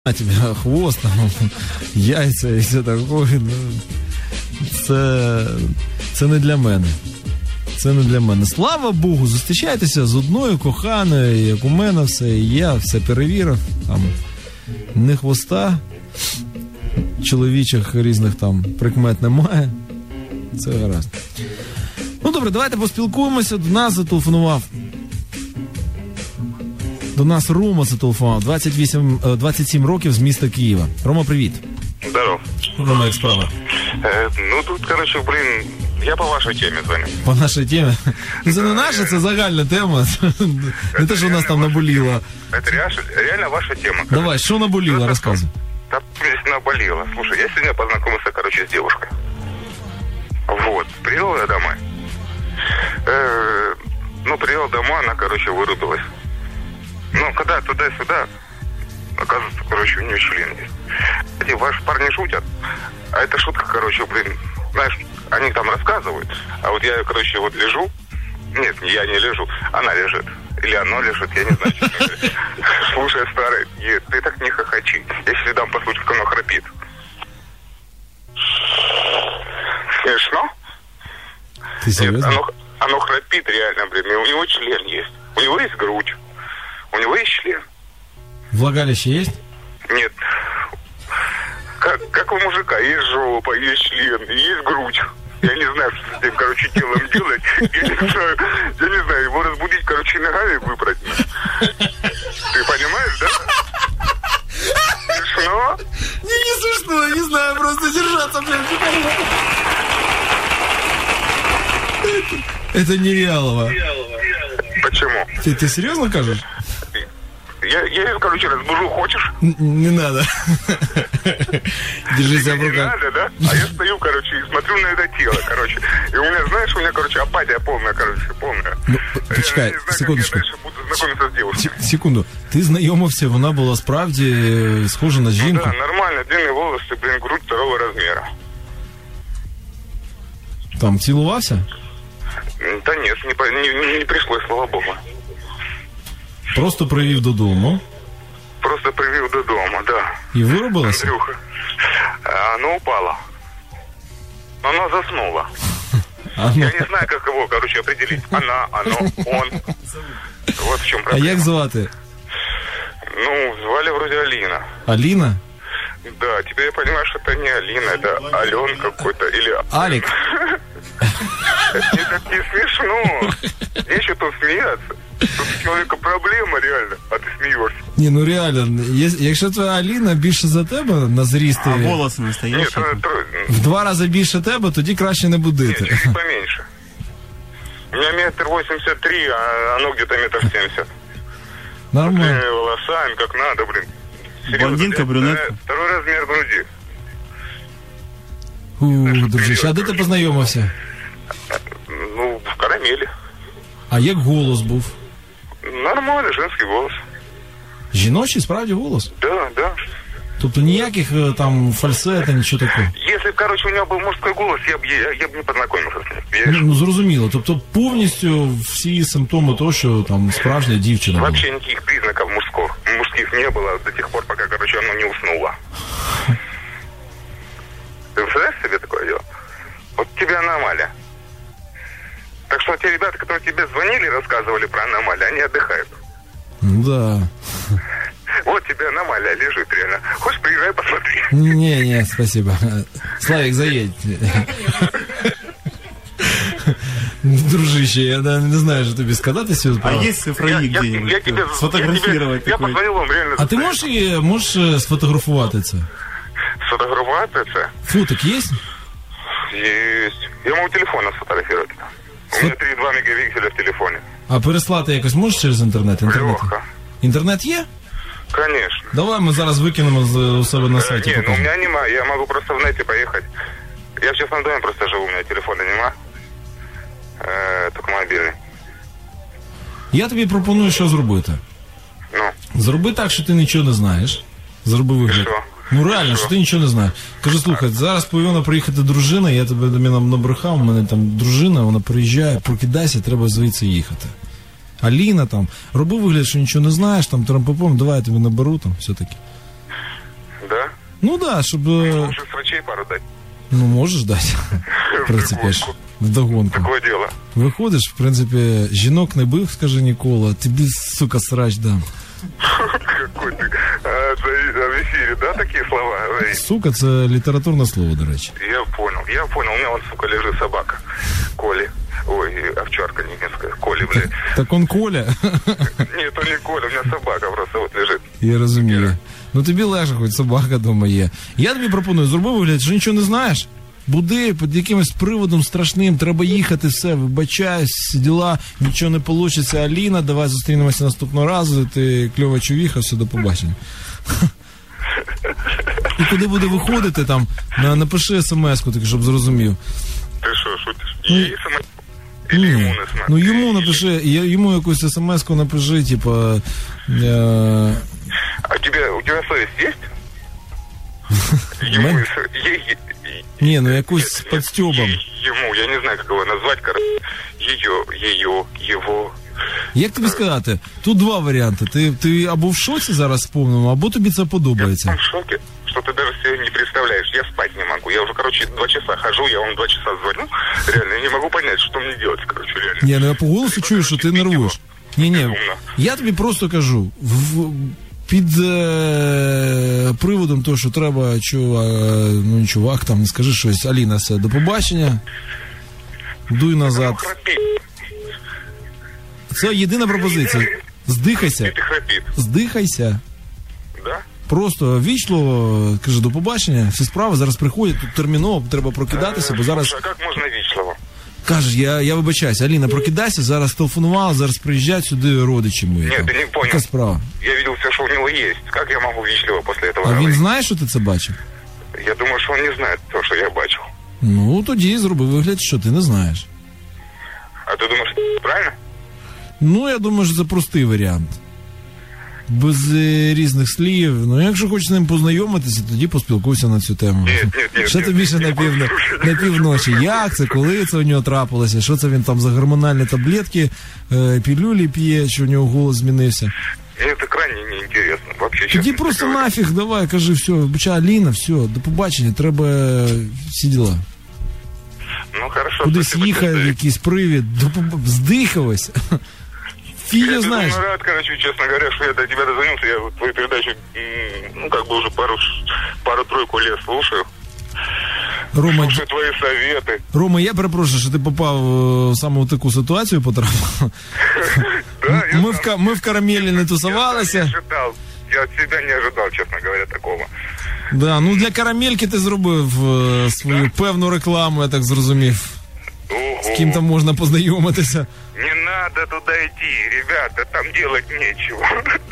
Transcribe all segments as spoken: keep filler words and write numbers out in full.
тебе хвост, яйця і все таке. Ну, це, це не для мене. Це не для мене. Слава Богу, зустрічайтеся з одною коханою, як у мене все, і я все перевірив. Там не хвоста, чоловічих різних там прикмет немає. Це гаразд. Ну добре, давайте поспілкуємося. До нас зателефонував. До нас Рома зателефонував. двадцять вісім, двадцять сім років з міста Києва. Рома, привіт. Здоров. Рома, як справа? Э, ну тут, короче, блин, я по вашей теме звоню. По нашій темі? Це не наша, це загальна тема. Не те, що нас там наболіло. Это реально, реально ваша тема. Короче. Давай, що наболіло, розказуй. Да, здесь наболело. Слушай, я сегодня познакомился, короче, с девушкой. Вот, приехал я домой. Э, ну, приехал домой, она, короче, вырубилась. Ну, когда туда-сюда, оказывается, короче, у нее член есть. Эти ваши парни шутят, а эта шутка, короче, блин, знаешь, они там рассказывают, а вот я, короче, вот лежу, нет, я не лежу, она лежит, или оно лежит, я не знаю, что. Слушай, старый, ты так не хохочи, я если дам послушать, как оно храпит. Смешно? Ты серьезно? Нет, оно, оно храпит реально, блин, и у него член есть, у него есть грудь. У него есть член. Влагалище есть? Нет. Как, как у мужика, есть жопа, есть член, есть грудь. Я не знаю, что с этим, короче, телом делать. Я не знаю, я не знаю, его разбудить, короче, ногами выбрать. Ты понимаешь, да? Смешно? Не, не смешно, я не знаю, просто держаться, блин. Это нереалово. Почему? Ты, ты серьезно кажешь? Я, я ее, короче, разбужу, хочешь? Н- не надо. Держи себя в Не руках. надо, да? А я стою, короче, и смотрю на это тело, короче. И у меня, знаешь, у меня, короче, апатия полная, короче, полная. Ну, почекай, Я не знаю, секундочку. как я дальше буду знакомиться с девушкой. С- секунду. Ти знайомився, вона була справді е, схожа на жінку. Да, нормально, длинные волосы, блин, грудь второго размера. Там цілувався? Да нет, не, по- не, не, не пришлось, слава богу. Просто привів додому. Просто привел до дома, да. І виробилася? Андрюха. А, оно упало. Оно заснуло. А, ну, Я не знаю, как его, короче, определить. Она, оно, он. Вот в чем а проблема. як звати? Ну, звали вроде Алина. Аліна? Да, теперь я понимаю, что это не Алина, это Ален какой-то или... Алік? Это так не смешно. Нечего тут смеяться. Тут у человека проблема реально, а ты смеешься. Ні, ну реально, є- якщо твоя Аліна більше за тебе на зріст, А волосы Нет, настоящие? она тро- в два рази більше тебе, тоді краще не Нет, будити. чуть поменьше. У меня метр восемьдесят три, а оно где-то метр семьдесят. Нормально. Э, волосами, как надо, блин. Серьезно, Блондинка, блин, брюнетка? Второй размер груди. У, дружище, а де ти познайомився? Ну, в карамели. А як голос був? Нормально, женский голос. Жіночий, справді, голос? Да, да. Тобто ніяких е, там фальсета, нічого такого? Если бы, короче, у него был мужской голос, я бы я, я б не познакомился с ним. Ну, Я ну зрозуміло, тобто повністю всі симптоми того, що там справжня дівчина була. Вообще никаких признаков мужских, мужских не было до тех пор, пока, короче, оно не уснуло. Ты представляешь себе такое дело? Вот тебе аномалия. Так что те ребята, которые тебе звонили и рассказывали про аномалию, они отдыхают. Ну да. Вот тебе аномалия лежит реально. Хочешь, приезжай, посмотри. Не, не, спасибо. Славик, заедь. Дружище, я да, не знаю, що тобі сказати сьогодні. А есть цифровик Я, где-нибудь? я тебе, Сфотографировать я, тебе, я такой? позвонил вам реально. А ти можеш, і- можеш сфотографувати це? Сфотографировать это? Фотик є? Есть. Я могу телефон сфотографировать. У меня три и два мегапикселя в телефоне. А переслати якось можеш через інтернет? Інтернет, Легко. інтернет є? Конечно. Давай ми зараз викинемо з, у себе на Э, сайті. не, ну у покажемо. меня нема, я могу просто в нете поехать. Я в частном доме просто живу, у меня телефона нема. Э, только мобильный. Я тобі пропоную, що зробити. Ну, Зроби так, що ти нічого не знаєш. Зроби вигляд. що? Ну реально, що ти нічого не знаєш. Кажи, слухай, зараз повинна приїхати дружина, я тебе до мене набрехав, у мене там дружина, вона приїжджає, прокидайся, треба звідси їхати. Аліна там, роби вигляд, що нічого не знаєш, там трампопом, давай я тобі наберу, там, все-таки. Да? Ну да, щоб... Можешь врачей пару дать? Ну, можеш дати. В принципі, вдогонку. Такое дело. Виходиш, в принципі, жінок не бив, скажи ніколи, тобі, сука, срач дам. Какой ты... А, в эфире, да, такие слова говорить? Сука, це літературне слово, до речі. Я понял, я понял. У меня вон, сука, лежит собака. Коли. Ой, овчарка немецкая. Коли, блядь. Так он Коля? Нет, он не Коля, у меня собака просто вот лежит. Я розумію. Ну тобі легше, хоч собака дома є. Я тобі пропоную, зроби вигляд, що нічого не знаєш. Буди під якимось приводом страшним, треба їхати, все, вибачаюсь, діла, нічого не вийде. Аліна, давай зустрінемося наступного разу, ти кльова чувіха, все, до побачення. І куди буде виходити там, напиши смс-ку, так, щоб зрозумів. Ти що, шутиш? Ну, Є смс? Или ні, йому не смс? ну йому напиши, йому якусь смс-ку напиши, типа... Е... А у тебя, у тебя совесть есть? Ему, Мен... е, Ні, ну якусь з подстёбом. Ему, я не знаю, как его назвать, короче. Ее, ее, его. Як тобі сказати? Тут два варіанти. Ти, ти або в шоці зараз повному, або тобі це подобається. Я в шоке, что ты даже себе не представляешь. Я спать не могу. Я уже, короче, два часа хожу, я вам два часа звоню. Реально, я не могу понять, что мне делать, короче, реально. Ні, ну я по голосу чую, що ти нервуєш. Ні-ні, я тобі просто кажу, в, під е, приводом того, що треба, чувак, ну чувак, там, не скажи щось, Аліна, все, до побачення, дуй назад. Це єдина пропозиція. Здихайся. Здихайся. Да? Просто вічливо, каже, до побачення, всі справи, зараз приходять, тут терміново, треба прокидатися, бо зараз... А як можна вічливо? Кажеш, я, я вибачаюсь, Аліна, прокидайся, зараз телефонувала, зараз приїжджають сюди родичі мої. Ні, ти не понял. Яка справа? Я видел все, що у нього є. Як я можу вічливо після этого А говорити? він знає, що ти це бачив? Я думаю, що він не знає того, що я бачив. Ну, тоді зроби вигляд, що ти не знаєш. А ти думаєш, правильно? Ну, я думаю, що це простий варіант. Без е, різних слів. Ну, якщо хочеш з ним познайомитися, тоді поспілкуйся на цю тему. Ні, ні, ні. Що це більше на, пів, на півночі? Як це, коли це у нього трапилося? Що це він там за гормональні таблетки, е, пілюлі п'є, що у нього голос змінився? Мені це крайне неінтересно. Вообще, тоді просто говорю. Нафіг, давай, кажи, все, вибачай, Аліна, все, до побачення, треба всі діла. Ну, хорошо. Кудись їхав, якийсь привід, до побачення, здихалась. Филя, я знаешь. Я рад, короче, честно говоря, что я до тебя дозвонился. Я вот твою передачу, ну, как бы уже пару, пару-тройку лет слушаю. Рома, слушаю твои советы. Рома, я перепрошую, що ти попав в саме таку ситуацію, потрапив. Ми в, ми в карамелі не тусувалися. Я не ожидал. Я от себя не ожидал, честно говоря, такого. Да, ну для карамельки ти зробив свою певну рекламу, я так зрозумів. Ого. З ким там можна познайомитися. Не надо туда идти, ребята, там делать нечего.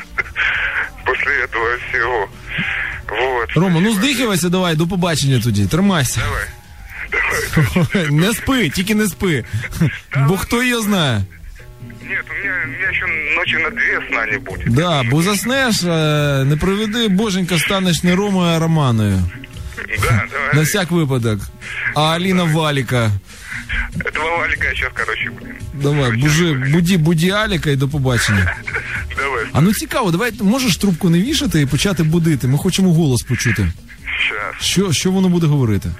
После этого всего. Вот. Рома, ну здихивайся, давай, до побачення тоді, тримайся. Давай, давай. Не спи, тільки не спи. Бо хто її знає. Нет, у меня, у меня еще ночи на две сна не будет. Да, бо заснеш, не приведи, боженька, станеш не Ромою, а Романою. Да, давай. На всяк випадок. А Аліна Валіка. Этого Валика сейчас, короче, будем. Давай, бужи, буді, буді Аліка і до побачення. Давай. А ну цікаво, давай, можеш трубку не вішати і почати будити? Ми хочемо голос почути. Сейчас. Що, що воно буде говорити?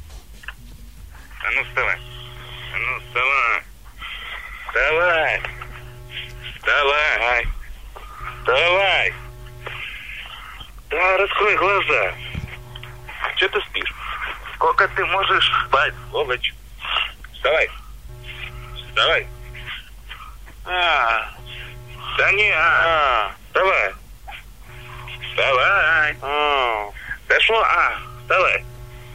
А ну вставай. А ну вставай. Вставай. Вставай. Вставай. Да, раскрой глаза. Че ты спишь? Сколько ты можешь спать, сволочь? Вставай. Вставай. А, да не, а, вставай. Вставай. А, да что, а, вставай.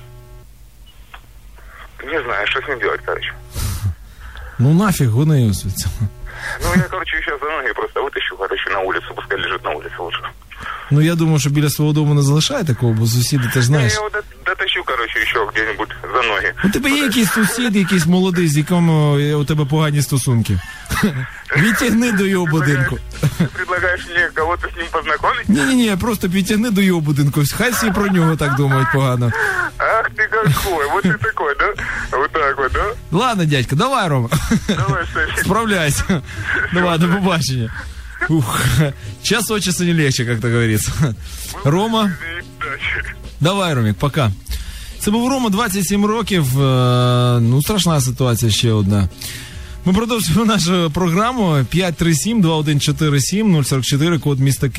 Не знаю, что с ним делать, короче. Ну нафиг, гони ось. Ну, я, короче, сейчас за ноги просто вытащу, короче, на улицу, пускай лежит на улице лучше. Ну, я думаю, що біля свого дому не залишає такого, бо сусіди, ти ж знаєш. Я его дотащу, короче, еще где-нибудь за ноги. У тебе є якийсь сусід, якийсь молодий, з яким у тебе погані стосунки? Відтягни до його будинку. Ти предлагаєш мені кого-то з ним познайомити? Ні-ні-ні, просто підтягни до його будинку. Хай всі про нього так думають погано. Ах ти какой, вот ты такой, да? Вот так вот, да? Ладно, дядька, давай, Рома. Давай, Саша. Справляйся. Давай, до побачення. Ух, час от часу не легче, как-то говорится. Рома, Удачі. Давай, Ромік, пока. Це був Рома, двадцять сім років. Е, ну, страшна ситуація ще одна. Ми продовжуємо нашу програму. п'ять три сім два один чотири сім нуль сорок чотири, код міста Києва.